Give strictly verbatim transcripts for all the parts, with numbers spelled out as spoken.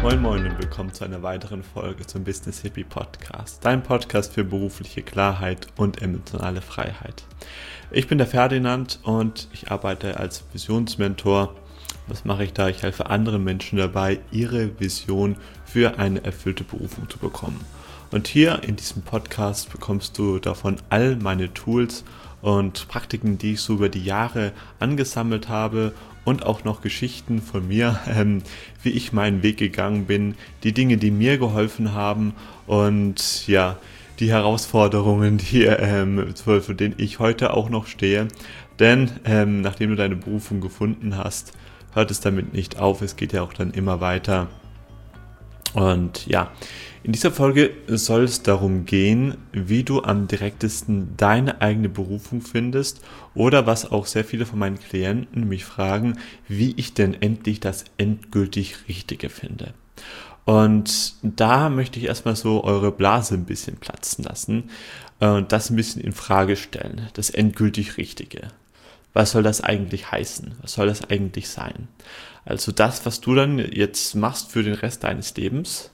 Moin Moin und willkommen zu einer weiteren Folge zum Business Hippie Podcast, dein Podcast für berufliche Klarheit und emotionale Freiheit. Ich bin der Ferdinand und ich arbeite als Visionsmentor. Was mache ich da? Ich helfe anderen Menschen dabei, ihre Vision für eine erfüllte Berufung zu bekommen. Und hier in diesem Podcast bekommst du davon all meine Tools und Praktiken, die ich so über die Jahre angesammelt habe und auch noch Geschichten von mir, ähm, wie ich meinen Weg gegangen bin, die Dinge, die mir geholfen haben und ja, die Herausforderungen, die, ähm, für, für denen ich heute auch noch stehe. Denn ähm, nachdem du deine Berufung gefunden hast, hört es damit nicht auf, es geht ja auch dann immer weiter. Und ja, in dieser Folge soll es darum gehen, wie du am direktesten deine eigene Berufung findest oder was auch sehr viele von meinen Klienten mich fragen, wie ich denn endlich das endgültig Richtige finde. Und da möchte ich erstmal so eure Blase ein bisschen platzen lassen und das ein bisschen in Frage stellen, das endgültig Richtige. Was soll das eigentlich heißen? Was soll das eigentlich sein? Also das, was du dann jetzt machst für den Rest deines Lebens.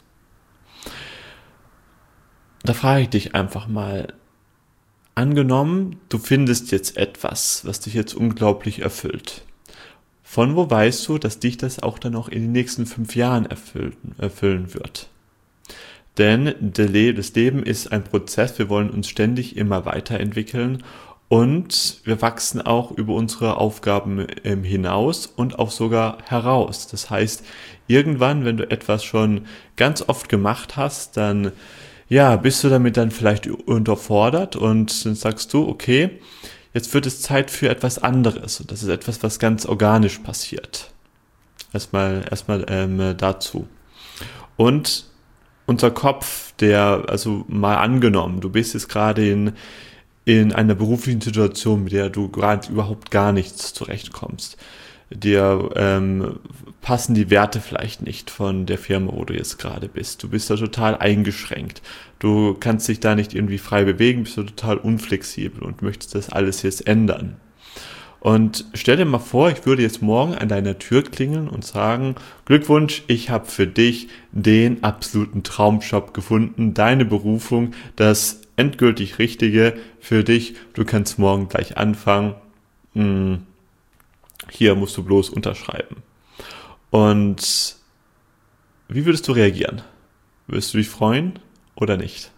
Da frage ich dich einfach mal, angenommen, du findest jetzt etwas, was dich jetzt unglaublich erfüllt. Von wo weißt du, dass dich das auch dann noch in den nächsten fünf Jahren erfüllen, erfüllen wird? Denn das Leben ist ein Prozess, wir wollen uns ständig immer weiterentwickeln und wir wachsen auch über unsere Aufgaben hinaus und auch sogar heraus. Das heißt, irgendwann, wenn du etwas schon ganz oft gemacht hast, dann ja, bist du damit dann vielleicht unterfordert und dann sagst du, okay, jetzt wird es Zeit für etwas anderes. Und das ist etwas, was ganz organisch passiert. Erstmal, erstmal ähm, dazu. Und unser Kopf, der, also mal angenommen, du bist jetzt gerade in, in einer beruflichen Situation, mit der du gerade überhaupt gar nichts zurechtkommst. Dir ähm, passen die Werte vielleicht nicht von der Firma, wo du jetzt gerade bist. Du bist da total eingeschränkt. Du kannst dich da nicht irgendwie frei bewegen, bist du total unflexibel und möchtest das alles jetzt ändern. Und stell dir mal vor, ich würde jetzt morgen an deiner Tür klingeln und sagen, Glückwunsch, ich habe für dich den absoluten Traumjob gefunden, deine Berufung, das endgültig Richtige für dich. Du kannst morgen gleich anfangen. Hm. Hier musst du bloß unterschreiben. Und wie würdest du reagieren? Würdest du dich freuen oder nicht?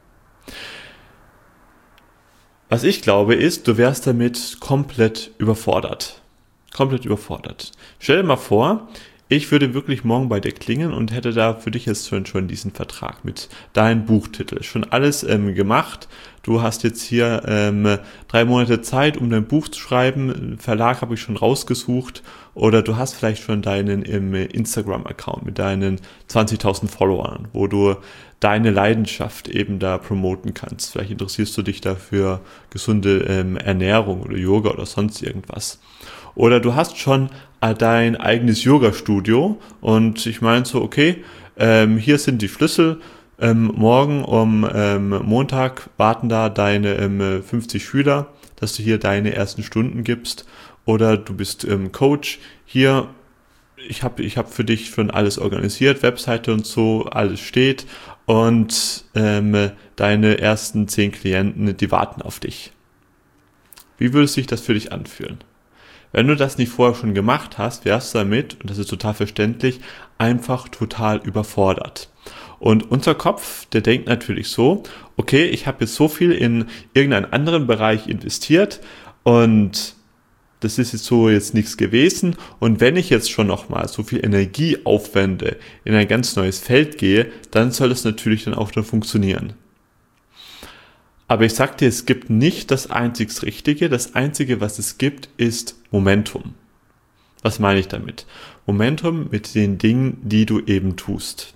Was ich glaube ist, du wärst damit komplett überfordert. Komplett überfordert. Stell dir mal vor, ich würde wirklich morgen bei dir klingeln und hätte da für dich jetzt schon, schon diesen Vertrag mit deinem Buchtitel. Schon alles ähm, gemacht. Du hast jetzt hier ähm, drei Monate Zeit, um dein Buch zu schreiben. Verlag habe ich schon rausgesucht. Oder du hast vielleicht schon deinen im Instagram-Account mit deinen zwanzigtausend Followern, wo du deine Leidenschaft eben da promoten kannst. Vielleicht interessierst du dich da für gesunde ähm, Ernährung oder Yoga oder sonst irgendwas. Oder du hast schon dein eigenes Yoga-Studio und ich meine so, okay, ähm, hier sind die Schlüssel, ähm, morgen um ähm, Montag warten da deine ähm, fünfzig Schüler, dass du hier deine ersten Stunden gibst. Oder du bist ähm, Coach, hier, ich habe ich hab für dich schon alles organisiert, Webseite und so, alles steht und ähm, deine ersten zehn Klienten, die warten auf dich. Wie würde sich das für dich anfühlen? Wenn du das nicht vorher schon gemacht hast, wärst du damit, und das ist total verständlich, einfach total überfordert. Und unser Kopf, der denkt natürlich so, okay, ich habe jetzt so viel in irgendeinen anderen Bereich investiert und das ist jetzt so jetzt nichts gewesen. Und wenn ich jetzt schon nochmal so viel Energie aufwende, in ein ganz neues Feld gehe, dann soll es natürlich dann auch dann funktionieren. Aber ich sag dir, es gibt nicht das einzig Richtige. Das Einzige, was es gibt, ist Momentum. Was meine ich damit? Momentum mit den Dingen, die du eben tust.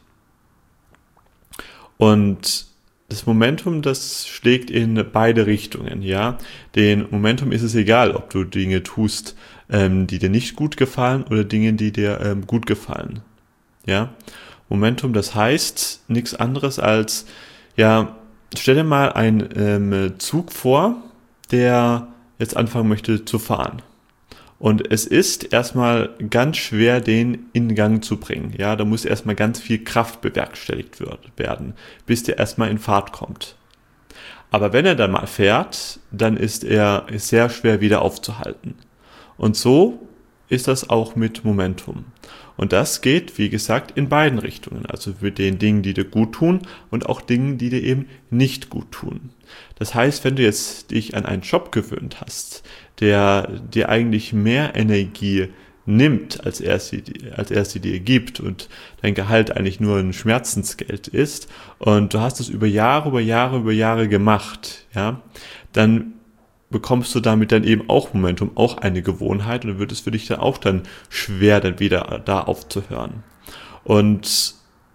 Und das Momentum, das schlägt in beide Richtungen, ja. Den Momentum ist es egal, ob du Dinge tust, ähm, die dir nicht gut gefallen oder Dinge, die dir ähm, gut gefallen, ja. Momentum, das heißt nichts anderes als, ja, stell dir mal einen ähm, Zug vor, der jetzt anfangen möchte zu fahren. Und es ist erstmal ganz schwer, den in Gang zu bringen. Ja, da muss erstmal ganz viel Kraft bewerkstelligt werden, bis der erstmal in Fahrt kommt. Aber wenn er dann mal fährt, dann ist er sehr schwer wieder aufzuhalten. Und so ist das auch mit Momentum. Und das geht, wie gesagt, in beiden Richtungen. Also mit den Dingen, die dir gut tun und auch Dingen, die dir eben nicht gut tun. Das heißt, wenn du jetzt dich an einen Job gewöhnt hast, der dir eigentlich mehr Energie nimmt, als er sie, als er sie dir gibt und dein Gehalt eigentlich nur ein Schmerzensgeld ist und du hast es über Jahre, über Jahre, über Jahre gemacht, ja, dann bekommst du damit dann eben auch Momentum, auch eine Gewohnheit und dann wird es für dich dann auch dann schwer, dann wieder da aufzuhören. Und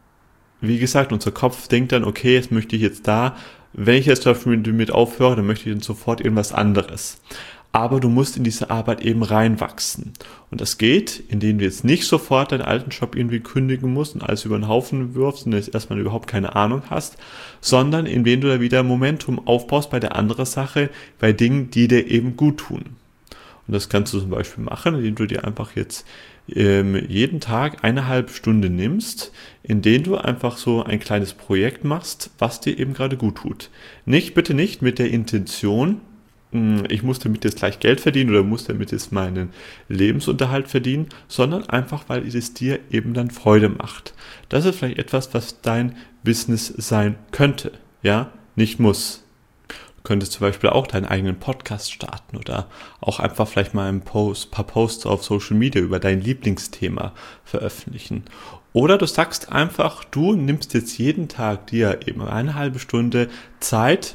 wie gesagt, unser Kopf denkt dann, okay, jetzt möchte ich jetzt da, wenn ich jetzt damit aufhöre, dann möchte ich dann sofort irgendwas anderes. Aber du musst in diese Arbeit eben reinwachsen. Und das geht, indem du jetzt nicht sofort deinen alten Job irgendwie kündigen musst und alles über den Haufen wirfst und jetzt erstmal überhaupt keine Ahnung hast, sondern indem du da wieder Momentum aufbaust bei der anderen Sache, bei Dingen, die dir eben gut tun. Und das kannst du zum Beispiel machen, indem du dir einfach jetzt ähm, jeden Tag eine halbe Stunde nimmst, indem du einfach so ein kleines Projekt machst, was dir eben gerade gut tut. Nicht, bitte nicht mit der Intention, ich muss damit jetzt gleich Geld verdienen oder muss damit jetzt meinen Lebensunterhalt verdienen, sondern einfach, weil es dir eben dann Freude macht. Das ist vielleicht etwas, was dein Business sein könnte, ja, nicht muss. Du könntest zum Beispiel auch deinen eigenen Podcast starten oder auch einfach vielleicht mal ein Post, paar Posts auf Social Media über dein Lieblingsthema veröffentlichen. Oder du sagst einfach, du nimmst jetzt jeden Tag dir eben eine halbe Stunde Zeit,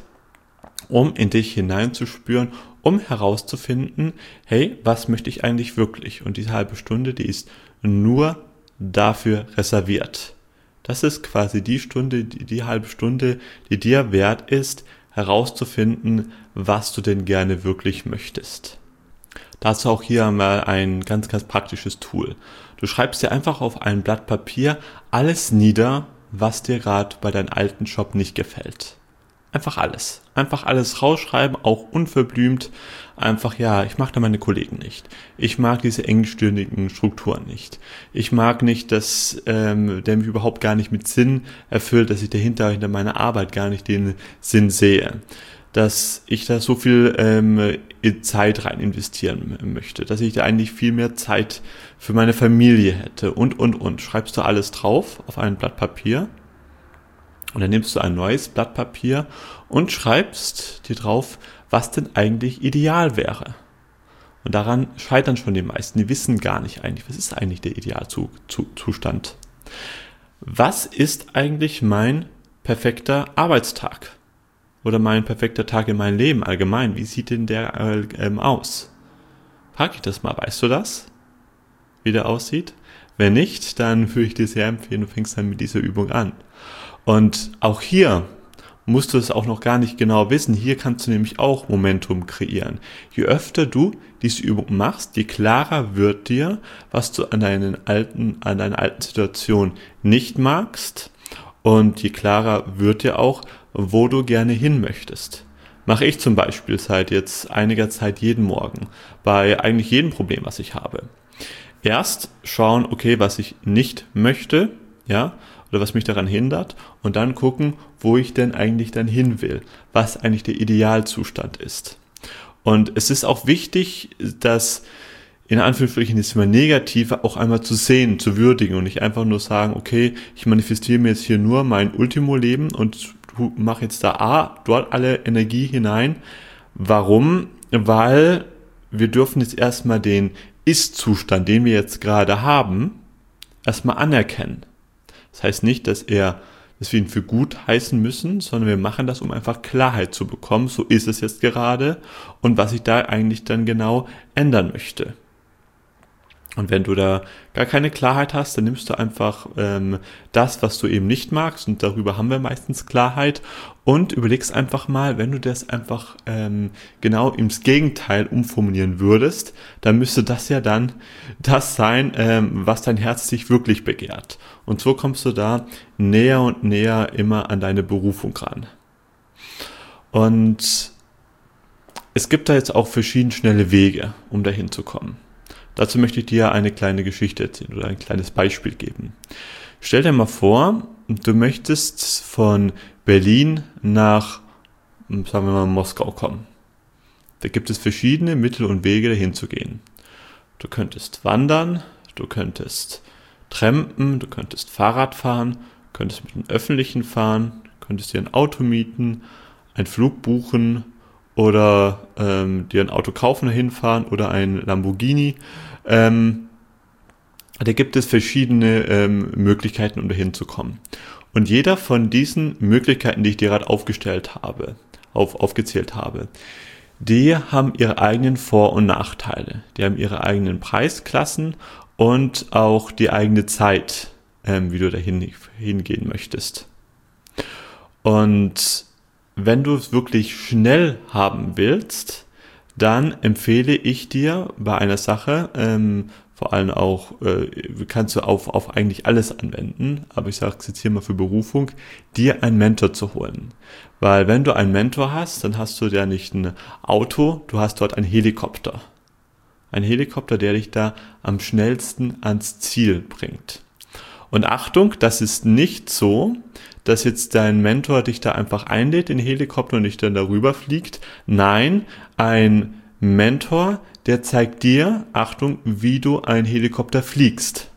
um in dich hineinzuspüren, um herauszufinden, hey, was möchte ich eigentlich wirklich? Und diese halbe Stunde, die ist nur dafür reserviert. Das ist quasi die Stunde, die, die halbe Stunde, die dir wert ist, herauszufinden, was du denn gerne wirklich möchtest. Dazu auch hier mal ein ganz, ganz praktisches Tool. Du schreibst dir einfach auf ein Blatt Papier alles nieder, was dir gerade bei deinem alten Job nicht gefällt. Einfach alles. Einfach alles rausschreiben, auch unverblümt. Einfach, ja, ich mag da meine Kollegen nicht. Ich mag diese engstirnigen Strukturen nicht. Ich mag nicht, dass ähm, der mich überhaupt gar nicht mit Sinn erfüllt, dass ich dahinter, hinter meiner Arbeit gar nicht den Sinn sehe. Dass ich da so viel ähm, in Zeit rein investieren möchte. Dass ich da eigentlich viel mehr Zeit für meine Familie hätte und, und, und. Schreibst du alles drauf auf ein Blatt Papier. Und dann nimmst du ein neues Blatt Papier und schreibst dir drauf, was denn eigentlich ideal wäre. Und daran scheitern schon die meisten. Die wissen gar nicht eigentlich, was ist eigentlich der Idealzustand. Was ist eigentlich mein perfekter Arbeitstag? Oder mein perfekter Tag in meinem Leben allgemein? Wie sieht denn der äh, aus? Frag ich das mal, weißt du das? Wie der aussieht? Wenn nicht, dann würde ich dir sehr empfehlen, du fängst dann mit dieser Übung an. Und auch hier musst du es auch noch gar nicht genau wissen. Hier kannst du nämlich auch Momentum kreieren. Je öfter du diese Übung machst, je klarer wird dir, was du an deinen alten, an deiner alten Situation nicht magst. Und je klarer wird dir auch, wo du gerne hin möchtest. Mache ich zum Beispiel seit jetzt einiger Zeit jeden Morgen bei eigentlich jedem Problem, was ich habe. Erst schauen, okay, was ich nicht möchte, ja, oder was mich daran hindert und dann gucken, wo ich denn eigentlich dann hin will, was eigentlich der Idealzustand ist. Und es ist auch wichtig, dass in Anführungsstrichen ist immer Negative auch einmal zu sehen, zu würdigen und nicht einfach nur sagen, okay, ich manifestiere mir jetzt hier nur mein Ultimo-Leben und mache jetzt da A, dort alle Energie hinein. Warum? Weil wir dürfen jetzt erstmal den Ist-Zustand, den wir jetzt gerade haben, erstmal anerkennen. Das heißt nicht, dass er, dass wir ihn für gut heißen müssen, sondern wir machen das, um einfach Klarheit zu bekommen. So ist es jetzt gerade und was ich da eigentlich dann genau ändern möchte. Und wenn du da gar keine Klarheit hast, dann nimmst du einfach ähm, das, was du eben nicht magst und darüber haben wir meistens Klarheit und überlegst einfach mal, wenn du das einfach ähm, genau ins Gegenteil umformulieren würdest, dann müsste das ja dann das sein, ähm, was dein Herz sich wirklich begehrt. Und so kommst du da näher und näher immer an deine Berufung ran. Und es gibt da jetzt auch verschiedene schnelle Wege, um dahin zu kommen. Dazu möchte ich dir eine kleine Geschichte erzählen oder ein kleines Beispiel geben. Stell dir mal vor, du möchtest von Berlin nach, sagen wir mal, Moskau kommen. Da gibt es verschiedene Mittel und Wege, dahin zu gehen. Du könntest wandern, du könntest trampen, du könntest Fahrrad fahren, könntest mit dem Öffentlichen fahren, könntest dir ein Auto mieten, einen Flug buchen oder ähm, dir ein Auto kaufen, dahin fahren oder ein Lamborghini. Ähm, da gibt es verschiedene ähm, Möglichkeiten, um dahin zu kommen. Und jeder von diesen Möglichkeiten, die ich dir gerade aufgestellt habe, auf, aufgezählt habe, die haben ihre eigenen Vor- und Nachteile. Die haben ihre eigenen Preisklassen und auch die eigene Zeit, ähm, wie du dahin hingehen möchtest. Und wenn du es wirklich schnell haben willst, dann empfehle ich dir bei einer Sache, ähm, vor allem auch, äh, kannst du auf, auf eigentlich alles anwenden, aber ich sage es jetzt hier mal für Berufung, dir einen Mentor zu holen. Weil wenn du einen Mentor hast, dann hast du ja nicht ein Auto, du hast dort einen Helikopter. Ein Helikopter, der dich da am schnellsten ans Ziel bringt. Und Achtung, das ist nicht so, dass jetzt dein Mentor dich da einfach einlädt in den Helikopter und dich dann darüber fliegt. Nein, ein Mentor, der zeigt dir, Achtung, wie du einen Helikopter fliegst.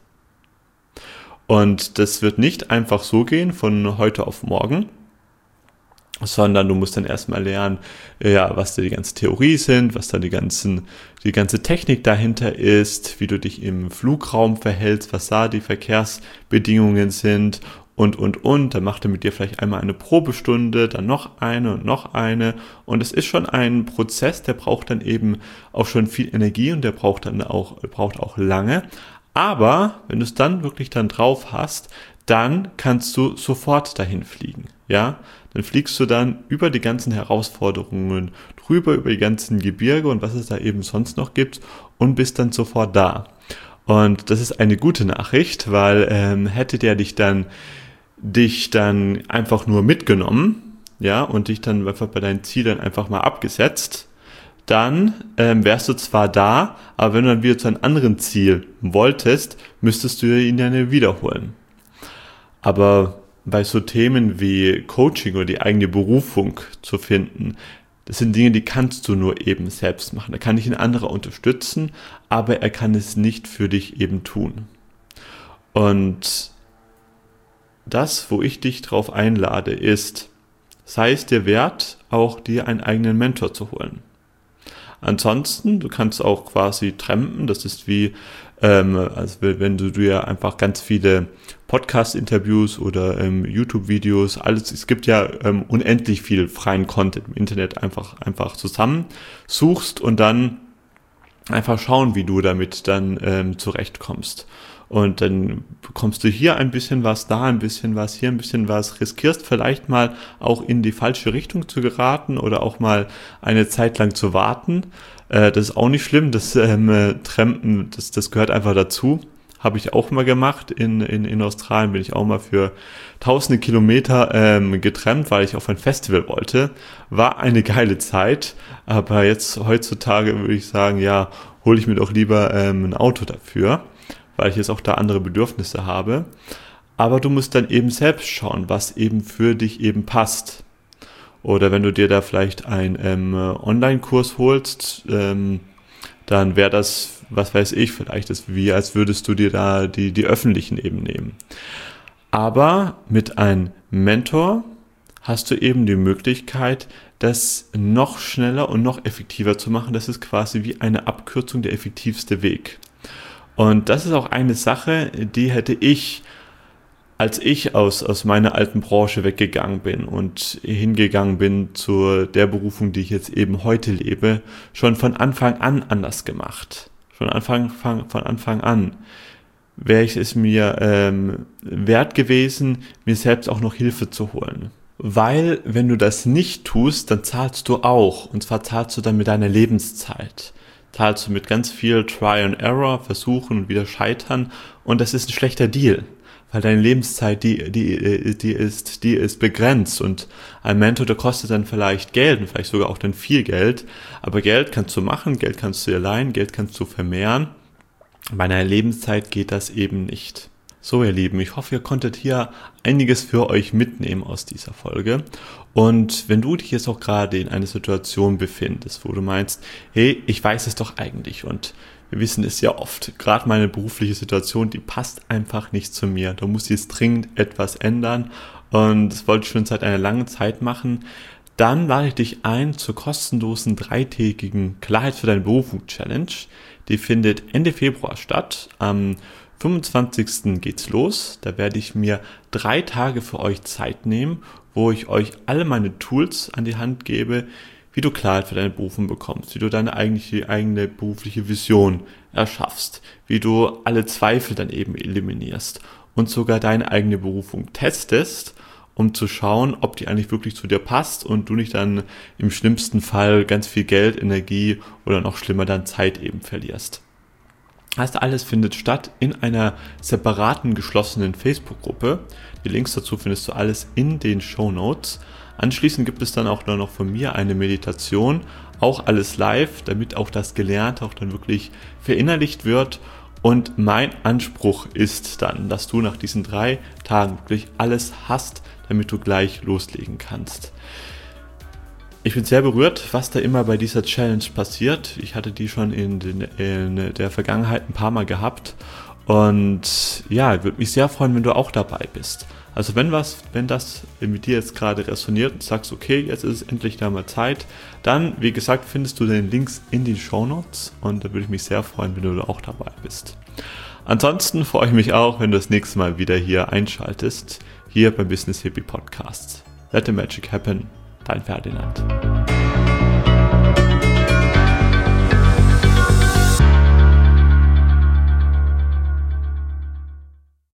Und das wird nicht einfach so gehen von heute auf morgen, sondern du musst dann erstmal lernen, ja, was da die ganze Theorie sind, was da die ganzen, die ganze Technik dahinter ist, wie du dich im Flugraum verhältst, was da die Verkehrsbedingungen sind und, und, und. Dann macht er mit dir vielleicht einmal eine Probestunde, dann noch eine und noch eine. Und es ist schon ein Prozess, der braucht dann eben auch schon viel Energie und der braucht dann auch, braucht auch lange. Aber wenn du es dann wirklich dann drauf hast, dann kannst du sofort dahin fliegen, ja. Dann fliegst du dann über die ganzen Herausforderungen drüber, über die ganzen Gebirge und was es da eben sonst noch gibt und bist dann sofort da. Und das ist eine gute Nachricht, weil ähm, hätte der dich dann dich dann einfach nur mitgenommen, ja, und dich dann einfach bei deinen Zielen einfach mal abgesetzt, dann ähm, wärst du zwar da, aber wenn du dann wieder zu einem anderen Ziel wolltest, müsstest du ihn dann wiederholen. Aber bei so Themen wie Coaching oder die eigene Berufung zu finden, das sind Dinge, die kannst du nur eben selbst machen. Da kann dich ein anderer unterstützen, aber er kann es nicht für dich eben tun. Und das, wo ich dich drauf einlade, ist, sei es dir wert, auch dir einen eigenen Mentor zu holen. Ansonsten, du kannst auch quasi trampen, das ist wie, ähm, also wenn du dir einfach ganz viele Podcast-Interviews oder ähm, YouTube-Videos, alles, es gibt ja ähm, unendlich viel freien Content im Internet einfach, einfach zusammen suchst und dann einfach schauen, wie du damit dann ähm, zurechtkommst. Und dann bekommst du hier ein bisschen was, da ein bisschen was, hier ein bisschen was, riskierst vielleicht mal auch in die falsche Richtung zu geraten oder auch mal eine Zeit lang zu warten. Äh, das ist auch nicht schlimm, das ähm, Trampen, das, das gehört einfach dazu. Habe ich auch mal gemacht. In, in, in Australien bin ich auch mal für tausende Kilometer ähm, getrampt, weil ich auf ein Festival wollte. War eine geile Zeit, aber jetzt heutzutage würde ich sagen, ja, hole ich mir doch lieber ähm, ein Auto dafür, weil ich jetzt auch da andere Bedürfnisse habe. Aber du musst dann eben selbst schauen, was eben für dich eben passt. Oder wenn du dir da vielleicht einen ähm, Online-Kurs holst, ähm, dann wäre das, was weiß ich, vielleicht ist wie, als würdest du dir da die, die öffentlichen eben nehmen. Aber mit einem Mentor hast du eben die Möglichkeit, das noch schneller und noch effektiver zu machen. Das ist quasi wie eine Abkürzung, der effektivste Weg. Und das ist auch eine Sache, die hätte ich, als ich aus, aus meiner alten Branche weggegangen bin und hingegangen bin zu der Berufung, die ich jetzt eben heute lebe, schon von Anfang an anders gemacht. Von Anfang, von Anfang an wäre ich es mir ähm, wert gewesen, mir selbst auch noch Hilfe zu holen. Weil, wenn du das nicht tust, dann zahlst du auch. Und zwar zahlst du dann mit deiner Lebenszeit. Zahlst du mit ganz viel Try and Error, versuchen und wieder scheitern. Und das ist ein schlechter Deal. Weil deine Lebenszeit, die, die, die ist, die ist begrenzt. Und ein Mentor, der kostet dann vielleicht Geld und vielleicht sogar auch dann viel Geld. Aber Geld kannst du machen, Geld kannst du dir leihen, Geld kannst du vermehren. Bei einer Lebenszeit geht das eben nicht. So, ihr Lieben, ich hoffe, ihr konntet hier einiges für euch mitnehmen aus dieser Folge. Und wenn du dich jetzt auch gerade in einer Situation befindest, wo du meinst, hey, ich weiß es doch eigentlich und wir wissen es ja oft, gerade meine berufliche Situation, die passt einfach nicht zu mir. Da muss jetzt dringend etwas ändern und das wollte ich schon seit einer langen Zeit machen. Dann lade ich dich ein zur kostenlosen dreitägigen Klarheit für deine Berufung Challenge. Die findet Ende Februar statt. Am fünfundzwanzigsten geht's los. Da werde ich mir drei Tage für euch Zeit nehmen, wo ich euch alle meine Tools an die Hand gebe, wie du Klarheit für deine Berufung bekommst, wie du deine eigentliche, eigene berufliche Vision erschaffst, wie du alle Zweifel dann eben eliminierst und sogar deine eigene Berufung testest, um zu schauen, ob die eigentlich wirklich zu dir passt und du nicht dann im schlimmsten Fall ganz viel Geld, Energie oder noch schlimmer dann Zeit eben verlierst. Das alles findet statt in einer separaten, geschlossenen Facebook-Gruppe. Die Links dazu findest du alles in den Shownotes. Anschließend gibt es dann auch noch von mir eine Meditation, auch alles live, damit auch das Gelernte auch dann wirklich verinnerlicht wird. Und mein Anspruch ist dann, dass du nach diesen drei Tagen wirklich alles hast, damit du gleich loslegen kannst. Ich bin sehr berührt, was da immer bei dieser Challenge passiert. Ich hatte die schon in, den, in der Vergangenheit ein paar Mal gehabt und ja, würde mich sehr freuen, wenn du auch dabei bist. Also wenn was, wenn das mit dir jetzt gerade resoniert und sagst, okay, jetzt ist es endlich da mal Zeit, dann, wie gesagt, findest du den Links in den Shownotes und da würde ich mich sehr freuen, wenn du auch dabei bist. Ansonsten freue ich mich auch, wenn du das nächste Mal wieder hier einschaltest, hier beim Business Hippie Podcast. Let the Magic Happen. Dein Ferdinand.